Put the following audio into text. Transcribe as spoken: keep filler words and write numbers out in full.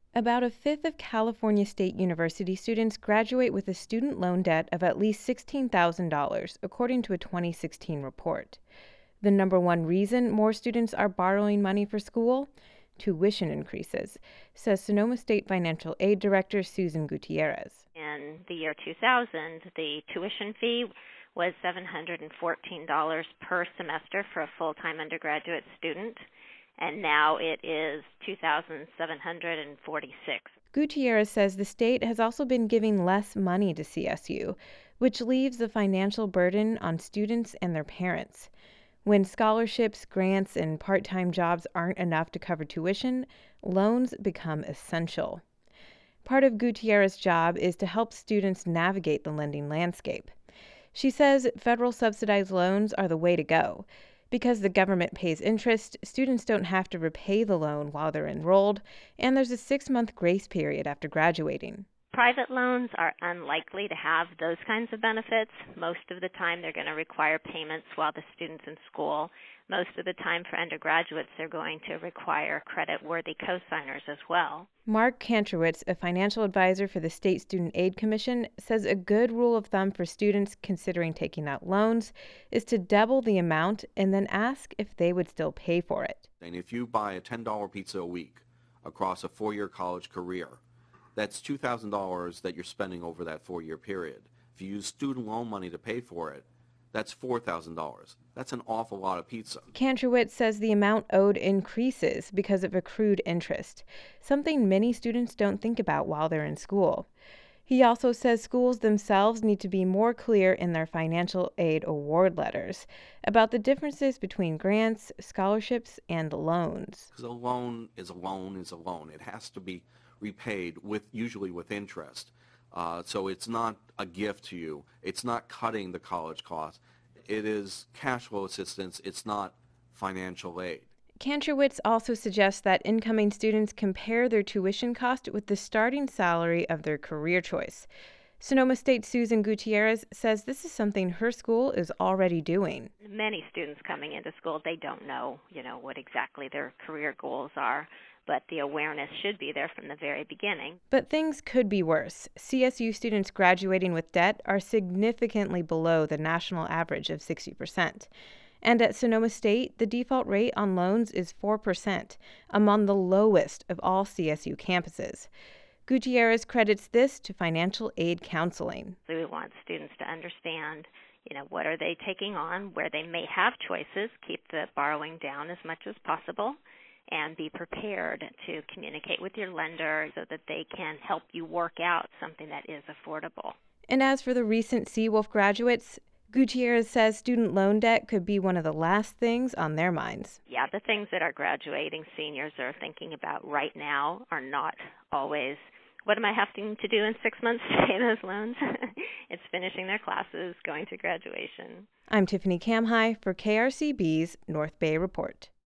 About a fifth of California State University students graduate with a student loan debt of at least sixteen thousand dollars, according to a twenty sixteen report. The number one reason more students are borrowing money for school? Tuition increases, says Sonoma State Financial Aid Director Susan Gutierrez. In the year two thousand, the tuition fee was seven hundred fourteen dollars per semester for a full-time undergraduate student, and now it is two thousand seven hundred forty-six dollars. Gutierrez says the state has also been giving less money to C S U, which leaves the financial burden on students and their parents. When scholarships, grants, and part-time jobs aren't enough to cover tuition, loans become essential. Part of Gutierrez's job is to help students navigate the lending landscape. She says federal subsidized loans are the way to go. Because the government pays interest, students don't have to repay the loan while they're enrolled, and there's a six-month grace period after graduating. Private loans are unlikely to have those kinds of benefits. Most of the time, they're going to require payments while the student's in school. Most of the time for undergraduates, they're going to require credit-worthy cosigners as well. Mark Kantrowitz, a financial advisor for the State Student Aid Commission, says a good rule of thumb for students considering taking out loans is to double the amount and then ask if they would still pay for it. And if you buy a ten dollar pizza a week across a four-year college career, that's two thousand dollars that you're spending over that four-year period. If you use student loan money to pay for it, that's four thousand dollars. That's an awful lot of pizza. Kantrowitz says the amount owed increases because of accrued interest, something many students don't think about while they're in school. He also says schools themselves need to be more clear in their financial aid award letters about the differences between grants, scholarships, and loans. Because a loan is a loan is a loan. It has to be repaid with usually with interest. Uh, so it's not a gift to you. It's not cutting the college costs. It is cash flow assistance. It's not financial aid. Kantrowitz also suggests that incoming students compare their tuition cost with the starting salary of their career choice. Sonoma State Susan Gutierrez says this is something her school is already doing. Many students coming into school, they don't know, you know, what exactly their career goals are, but the awareness should be there from the very beginning. But things could be worse. C S U students graduating with debt are significantly below the national average of sixty percent. And at Sonoma State, the default rate on loans is four percent, among the lowest of all C S U campuses. Gutierrez credits this to financial aid counseling. So we want students to understand, you know, what are they taking on, where they may have choices, keep the borrowing down as much as possible, and be prepared to communicate with your lender so that they can help you work out something that is affordable. And as for the recent Seawolf graduates, Gutierrez says student loan debt could be one of the last things on their minds. Yeah, the things that our graduating seniors are thinking about right now are not always, what am I having to do in six months to pay those loans? It's finishing their classes, going to graduation. I'm Tiffany Kamhai for K R C B's North Bay Report.